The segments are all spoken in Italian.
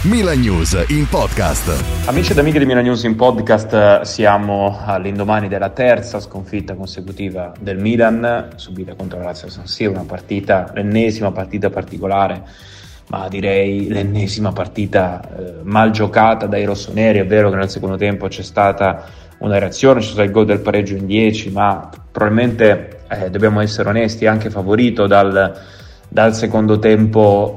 Milan News in podcast. Amici ed amiche di Milan News in podcast, siamo all'indomani della terza sconfitta consecutiva del Milan, subita contro la Lazio a San Siro, l'ennesima partita particolare, ma direi l'ennesima partita mal giocata dai rossoneri. È vero che nel secondo tempo c'è stata una reazione, c'è stato il gol del pareggio in 10, ma probabilmente dobbiamo essere onesti, anche favorito dal secondo tempo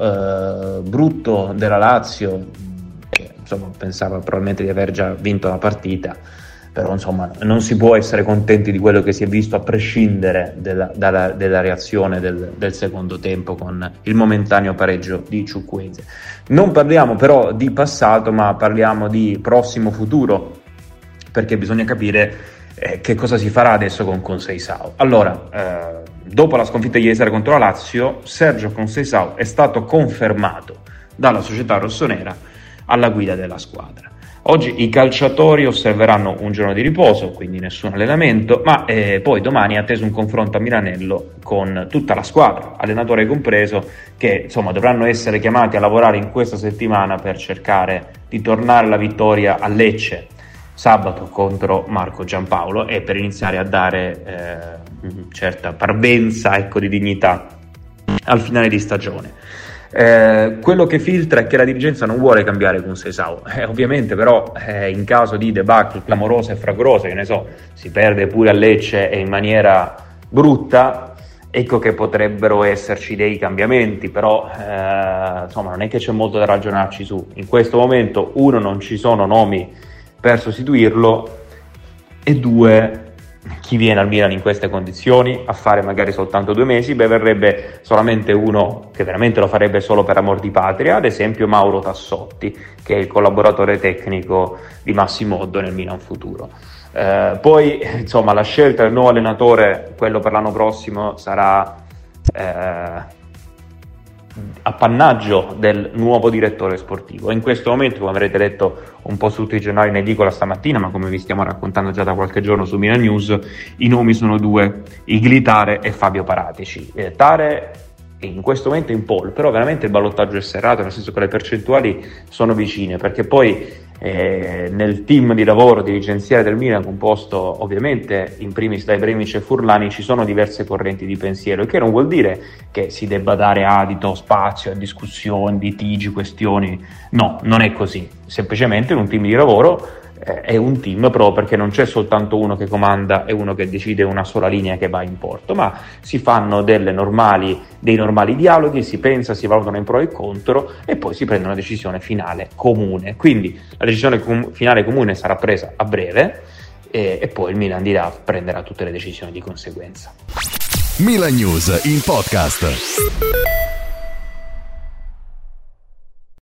brutto della Lazio, che insomma pensava probabilmente di aver già vinto la partita, però insomma non si può essere contenti di quello che si è visto a prescindere dalla reazione del secondo tempo con il momentaneo pareggio di Chukwueze. Non parliamo però di passato, ma parliamo di prossimo futuro, perché bisogna capire che cosa si farà adesso con Conceição. Allora, dopo la sconfitta di ieri sera contro la Lazio, Sergio Conceição è stato confermato dalla società rossonera alla guida della squadra. Oggi i calciatori osserveranno un giorno di riposo, quindi nessun allenamento, ma poi domani è atteso un confronto a Milanello con tutta la squadra, allenatore compreso, che insomma dovranno essere chiamati a lavorare in questa settimana per cercare di tornare alla vittoria a Lecce sabato contro Marco Giampaolo e per iniziare a dare certa parvenza, di dignità al finale di stagione. Quello che filtra è che la dirigenza non vuole cambiare Conceição, ovviamente, però in caso di debacle clamorose e fragorose, che ne so, si perde pure a Lecce e in maniera brutta, ecco che potrebbero esserci dei cambiamenti, però insomma non è che c'è molto da ragionarci su. In questo momento, uno, non ci sono nomi per sostituirlo, e due, chi viene al Milan in queste condizioni a fare magari soltanto 2 mesi? Verrebbe solamente uno che veramente lo farebbe solo per amor di patria, ad esempio Mauro Tassotti, che è il collaboratore tecnico di Massimo Oddo nel Milan futuro. Poi insomma la scelta del nuovo allenatore, quello per l'anno prossimo, sarà appannaggio del nuovo direttore sportivo. In questo momento, come avrete letto un po' su tutti i giornali in edicola stamattina, ma come vi stiamo raccontando già da qualche giorno su Milan News, i nomi sono 2, Igli Tare e Fabio Paratici. Tare in questo momento in pole, però veramente il ballottaggio è serrato, nel senso che le percentuali sono vicine, perché poi nel team di lavoro dirigenziale del Milan, composto ovviamente in primis dai Bremic e Furlani, ci sono diverse correnti di pensiero, il che non vuol dire che si debba dare adito, spazio a discussioni, litigi, questioni. No, non è così. Semplicemente in un team di lavoro è un team proprio perché non c'è soltanto uno che comanda e uno che decide una sola linea che va in porto, ma si fanno dei normali dialoghi, si pensa, si valutano in pro e contro e poi si prende una decisione finale comune. Quindi la decisione finale comune sarà presa a breve e poi il Milan prenderà tutte le decisioni di conseguenza. Milan News in podcast.